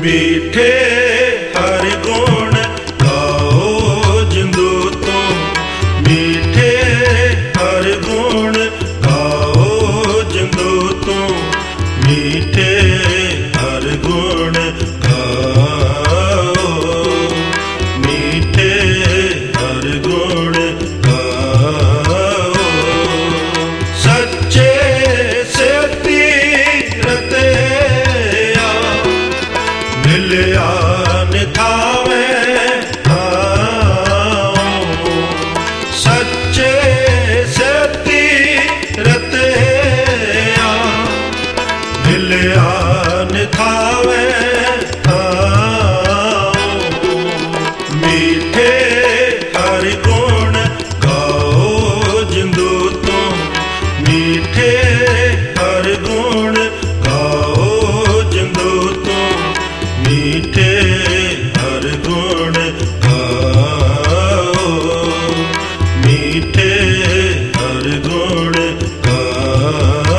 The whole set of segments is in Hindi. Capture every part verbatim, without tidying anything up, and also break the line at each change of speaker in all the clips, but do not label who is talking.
मीठे हर गुण गाओ जिंदू तो, मीठे हर गुण गाओ जिंदू तो, मीठे हर गुण गाओ, मीठे हर गुण गाओ। सच्चे से तीरथ आ मिलिया निथावे आओ, सच्चे से तीरथ आ मिलिया निथावे आओ। मीठे हर गुण गाओ जिंदू तो, मीठे हर गुण गाओ जिंदू तो, मीठे हर गुण गाओ, मीठे हर गुण गाओ।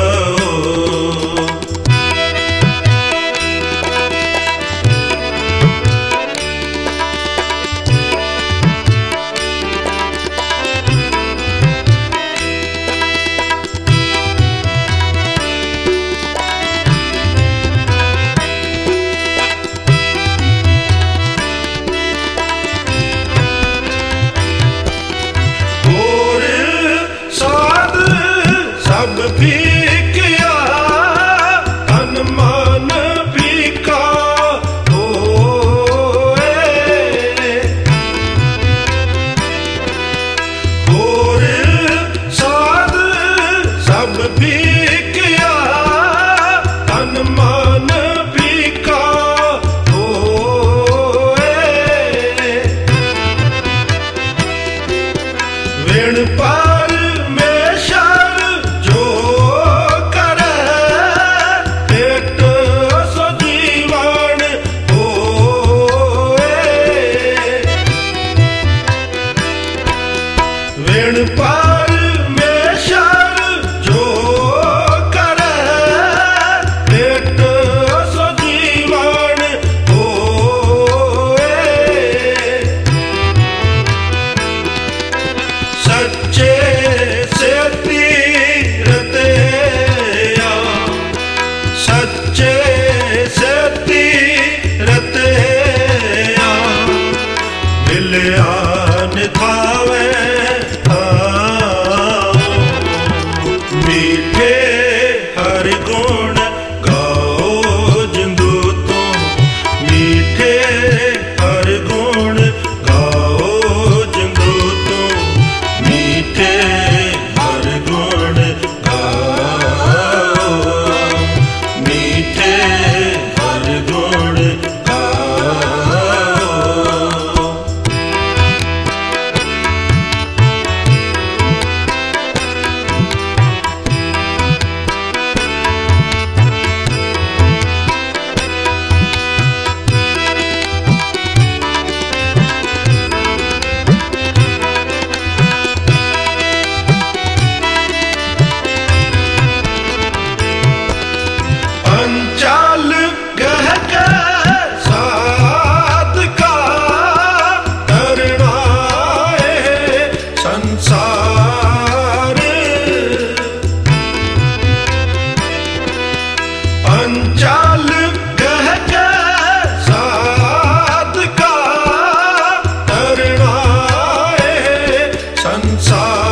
फीकिया तन मन फीका होए, होर साध सब फीकिया तन मन फीका होए। वेण पार पार में शर जो करे पेट सो जीवन होए। सच्चे से तीरथ आ, सच्चे से तीरथ आ मिलिया निथावे। मीठे हर गुण गाओ जिंदू तो, मीठे हर गुण गाओ जिंदू तो, मीठे हर गुण गाओ, मीठे हर गुण गाओ। चाल कह के साध का करना है संसार, अंचाल कह के साध का करना है संसार।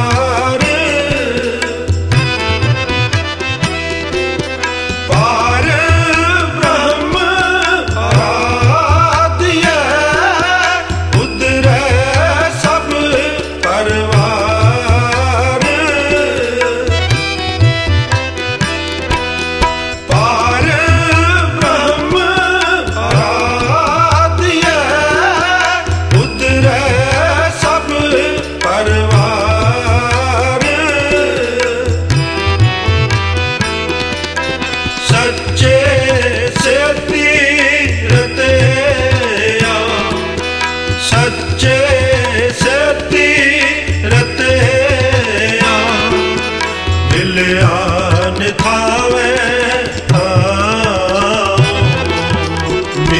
सच्चे से तीरथ आ, सच्चे से तीरथ आ मिलिया निथावे आओ।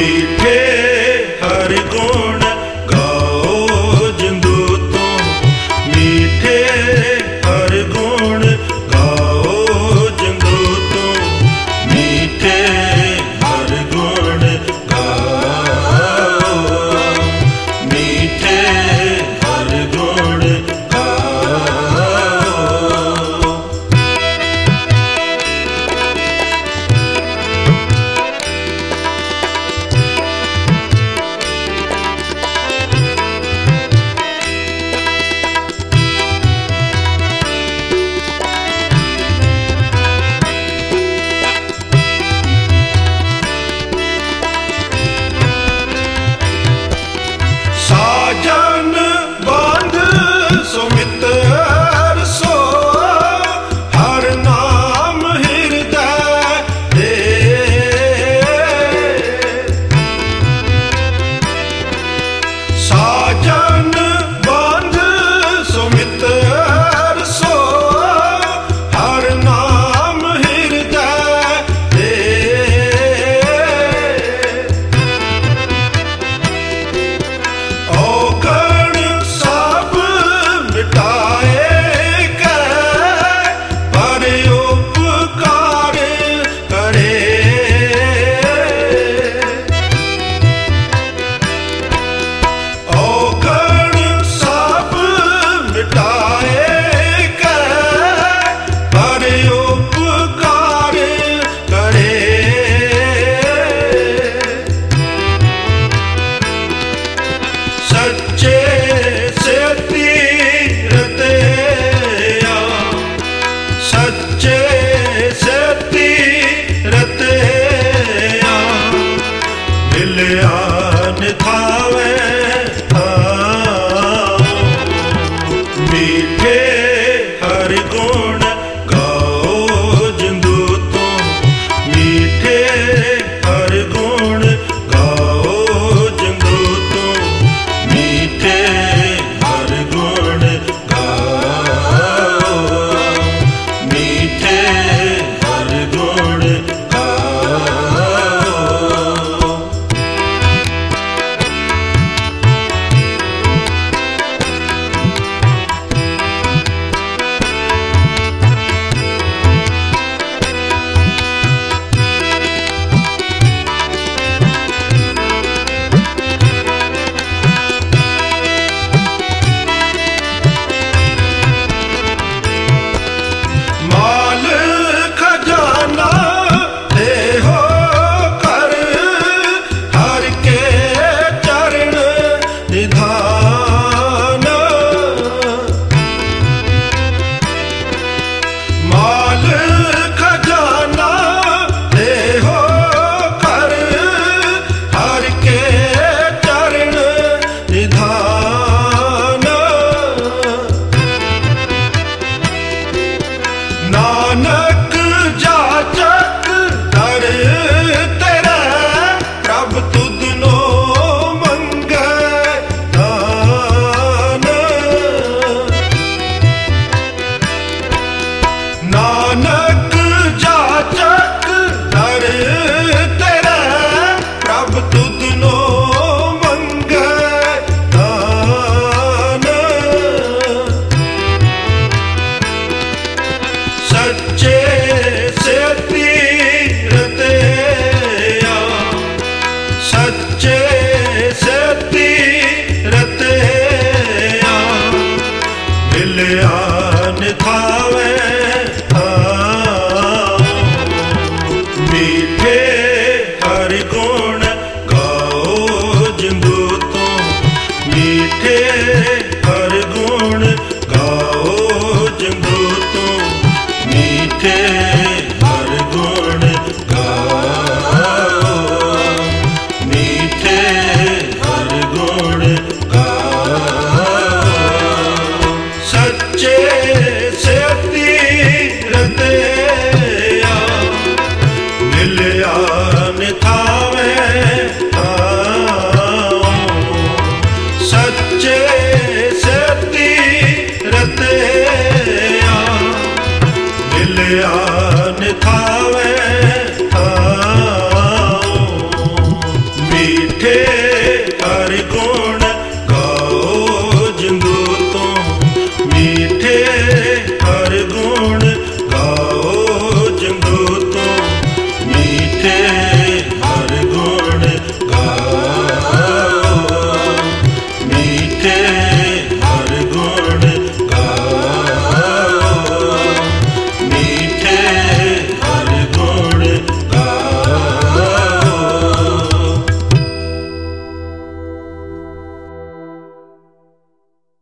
सच्चे सेती रतिया मिलिया